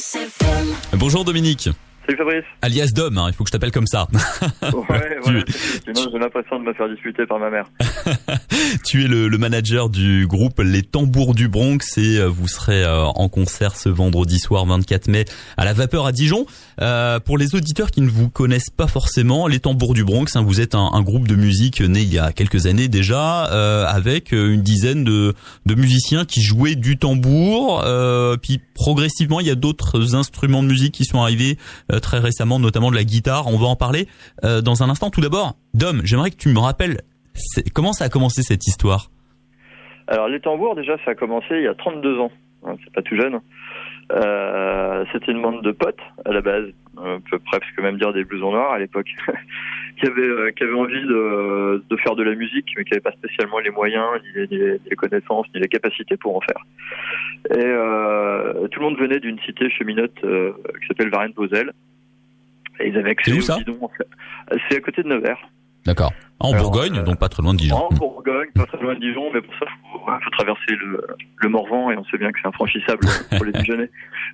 Bonjour Dominique. Salut Fabrice. Alias Dom, il faut que je t'appelle comme ça. Ouais, voilà, sinon j'ai l'impression de me faire disputer par ma mère. Tu es le manager du groupe Les Tambours du Bronx et vous serez en concert ce vendredi soir 24 mai à la Vapeur à Dijon. Pour les auditeurs qui ne vous connaissent pas forcément, Les Tambours du Bronx, vous êtes un groupe de musique né il y a quelques années déjà, avec une dizaine de musiciens qui jouaient du tambour. Puis progressivement, il y a d'autres instruments de musique qui sont arrivés très récemment, notamment de la guitare. On va en parler dans un instant. Tout d'abord, Dom, j'aimerais que tu me rappelles comment ça a commencé cette histoire. Alors les tambours, déjà, ça a commencé il y a 32 ans. C'est pas tout jeune. C'était une bande de potes à la base, on peut presque même dire des blousons noirs à l'époque, qui avaient envie de faire de la musique, mais qui n'avaient pas spécialement les moyens, ni les connaissances, ni les capacités pour en faire. Et tout le monde venait d'une cité cheminote qui s'appelle Varennes-Vauzelles. Et ils avaient accès au bidon. En fait. C'est à côté de Nevers. D'accord. En Bourgogne, donc pas très loin de Dijon. En Bourgogne, pas très loin de Dijon, mais pour ça, faut traverser le Morvan, et on sait bien que c'est infranchissable pour les Dijonnais.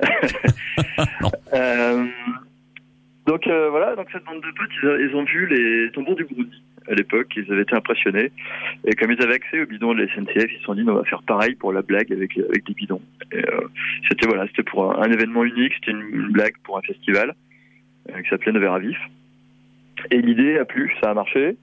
Donc voilà, donc cette bande de potes, ils ont vu les tambours du Broudy à l'époque, ils avaient été impressionnés, et comme ils avaient accès au bidon de la SNCF, ils se sont dit on va faire pareil pour la blague avec des bidons. Et c'était pour un événement unique, c'était une blague pour un festival qui s'appelait Nevers à vif. Et l'idée a plu, ça a marché.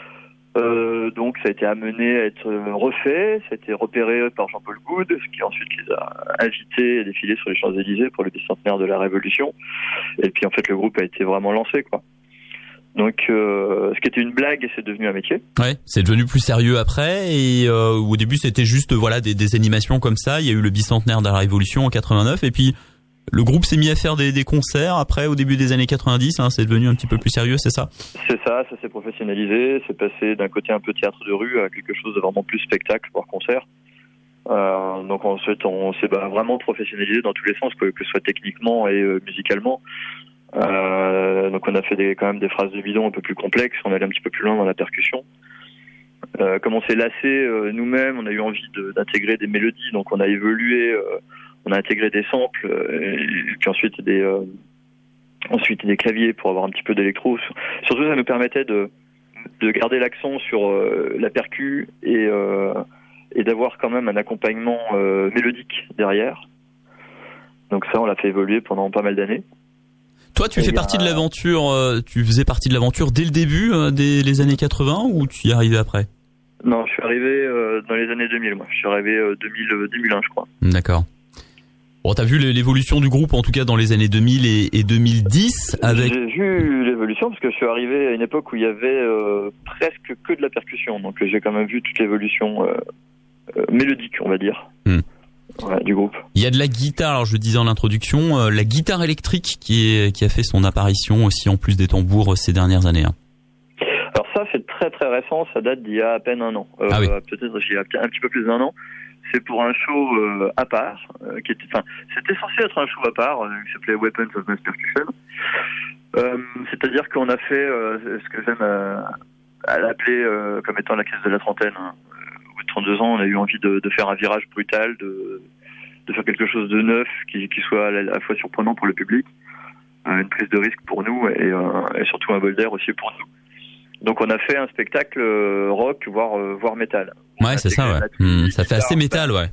Donc ça a été amené à être refait, ça a été repéré par Jean-Paul Goude, ce qui ensuite les a invités à défiler sur les Champs-Élysées pour le bicentenaire de la Révolution. Et puis en fait le groupe a été vraiment lancé, quoi. Donc ce qui était une blague, c'est devenu un métier. Ouais, c'est devenu plus sérieux après, et au début c'était juste des animations comme ça. Il y a eu le bicentenaire de la Révolution en 89, et puis le groupe s'est mis à faire des concerts après, au début des années 90, c'est devenu un petit peu plus sérieux, c'est ça ? C'est ça s'est professionnalisé, c'est passé d'un côté un peu théâtre de rue à quelque chose de vraiment plus spectacle, voire concert. Donc ensuite on s'est vraiment professionnalisé dans tous les sens, que ce soit techniquement et musicalement. Donc on a fait quand même des phrases de bidon un peu plus complexes, on allait un petit peu plus loin dans la percussion. Comme on s'est lassé nous-mêmes, on a eu envie d'intégrer des mélodies, donc on a évolué, on a intégré des samples, et puis ensuite des claviers pour avoir un petit peu d'électro. Surtout ça nous permettait de garder l'accent sur la percu et d'avoir quand même un accompagnement mélodique derrière. Donc ça on l'a fait évoluer pendant pas mal d'années. Toi, tu faisais partie de l'aventure dès le début des années 80, ou tu y es arrivé après ? Non, je suis arrivé dans les années 2000, moi. Je suis arrivé 2001, je crois. D'accord. Bon, t'as vu l'évolution du groupe, en tout cas dans les années 2000 et 2010 avec... J'ai vu l'évolution parce que je suis arrivé à une époque où il y avait presque que de la percussion. Donc j'ai quand même vu toute l'évolution mélodique, on va dire. Ouais, du groupe. Il y a de la guitare, alors je le disais en introduction, la guitare électrique qui a fait son apparition aussi en plus des tambours ces dernières années. Alors ça c'est très très récent, ça date d'il y a à peine un an. Oui. Peut-être il y a un petit peu plus d'un an. C'est pour un show à part, c'était censé être un show à part qui s'appelait Weapons of Mass Percussion. C'est-à-dire qu'on a fait ce que j'aime à l'appeler comme étant la crise de la trentaine. Au bout de 32 ans, on a eu envie de faire un virage brutal, de faire quelque chose de neuf qui soit à la fois surprenant pour le public, une prise de risque pour nous et surtout un bol d'air aussi pour nous. Donc on a fait un spectacle rock, voire métal. Ouais, c'est ça, ouais. Ça fait assez métal, ouais.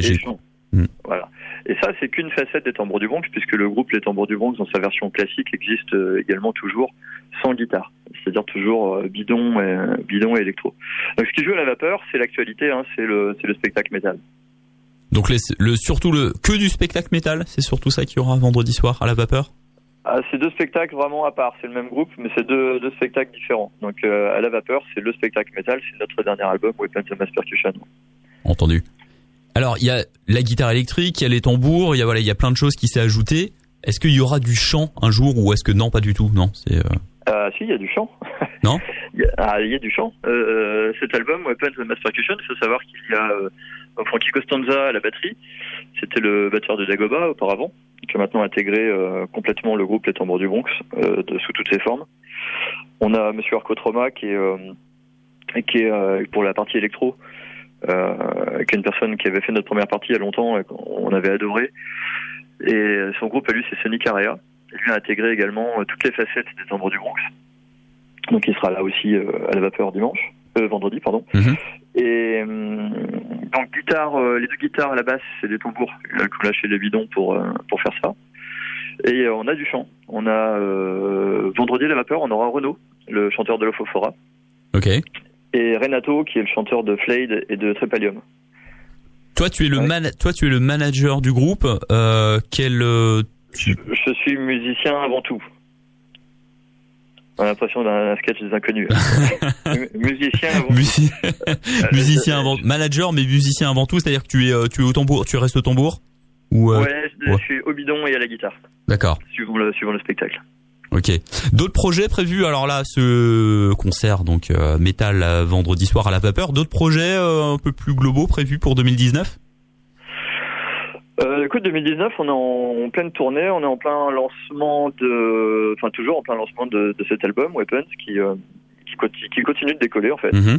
Voilà. Et ça, c'est qu'une facette des Tambours du Bronx, puisque le groupe Les Tambours du Bronx, dans sa version classique, existe également toujours sans guitare. C'est-à-dire toujours bidon et électro. Donc ce qui joue à la vapeur, c'est l'actualité, c'est le spectacle métal. Donc surtout que du spectacle métal, c'est surtout ça qu'il y aura vendredi soir à la vapeur ? C'est deux spectacles vraiment à part, c'est le même groupe, mais c'est deux spectacles différents. Donc à la vapeur, c'est le spectacle métal, c'est notre dernier album, Weapons of Mass Percussion. Entendu. Alors il y a la guitare électrique, il y a les tambours, il y a plein de choses qui s'est ajoutées. Est-ce qu'il y aura du chant un jour, ou est-ce que non, pas du tout ? Non, c'est. Si, il y a du chant. Non ? Il y a du chant. Cet album, Weapons of Mass Percussion, il faut savoir qu'il y a Frankie Costanza à la batterie. C'était le batteur de Dagoba auparavant, qui a maintenant intégré complètement le groupe Les Tambours du Bronx sous toutes ses formes. On a Monsieur Arco Trauma qui est pour la partie électro, qui est une personne qui avait fait notre première partie il y a longtemps et qu'on avait adoré. Et son groupe à lui, c'est Sonic Area. Et lui a intégré également toutes les facettes des Tambours du Bronx. Donc il sera là aussi à la vapeur vendredi, pardon. Mm-hmm. Et donc les deux guitares à la basse, c'est des tambours qu'on lâché les bidons pour faire ça. Et on a du chant. On a vendredi à la vapeur, on aura Renaud, le chanteur de l'Ofofora. Ok. Et Renato, qui est le chanteur de Flayed et de Trépalium. Toi, tu es le manager du groupe. Je suis musicien avant tout. On a l'impression d'un sketch des Inconnus. Musicien avant tout. Musicien avant manager, mais musicien avant tout. C'est-à-dire que tu es au tambour, tu restes au tambour ou je suis au bidon et à la guitare. D'accord. Suivant le spectacle. Ok. D'autres projets prévus? Alors là, ce concert donc métal vendredi soir à la vapeur. D'autres projets un peu plus globaux prévus pour 2019? Écoute, 2019, on est en pleine tournée, on est en plein lancement toujours en plein lancement de cet album Weapons qui continue de décoller en fait. Mm-hmm.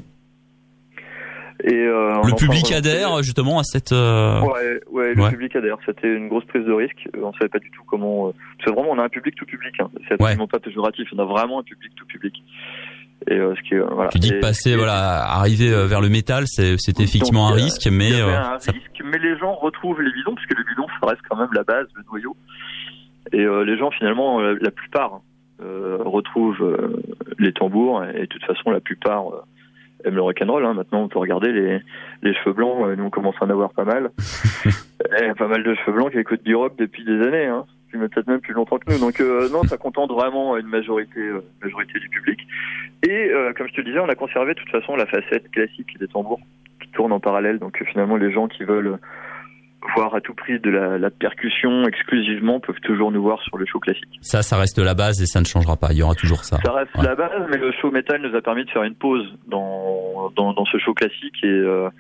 Et le public adhère justement à cette. Le public adhère. C'était une grosse prise de risque. On savait pas du tout comment. Parce que vraiment, on a un public tout public. Hein. C'est absolument pas péjoratif. On a vraiment un public tout public. Et ce qui voilà. Tu dis que arriver vers le métal, c'était effectivement un risque, mais mais les gens retrouvent les bidons, parce que les bidons, ça reste quand même la base, le noyau. Et les gens, finalement, la plupart retrouvent les tambours. Et de toute façon, la plupart aiment le rock'n'roll. Hein. Maintenant, on peut regarder les cheveux blancs. Nous, on commence à en avoir pas mal. Et pas mal de cheveux blancs qui écoutent du rock depuis des années. Hein. Peut-être même plus longtemps que nous. Donc non, ça contente vraiment une majorité du public. Et comme je te disais, on a conservé de toute façon la facette classique des tambours qui tournent en parallèle. Donc finalement, les gens qui veulent voir à tout prix de la percussion exclusivement peuvent toujours nous voir sur le show classique. Ça reste la base et ça ne changera pas. Il y aura toujours ça. Ça reste la base, mais le show métal nous a permis de faire une pause dans ce show classique et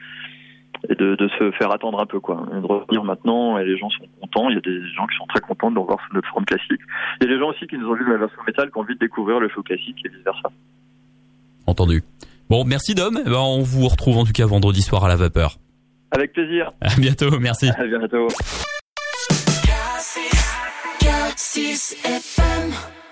de se faire attendre un peu, quoi. Et de revenir maintenant, et les gens sont contents. Il y a des gens qui sont très contents de revoir notre forme classique. Il y a des gens aussi qui nous ont vu dans la version métal, qui ont envie de découvrir le show classique et vice versa. Entendu. Bon, merci Dom. On vous retrouve en tout cas vendredi soir à la vapeur. Avec plaisir. À bientôt, merci. À bientôt. K6 FM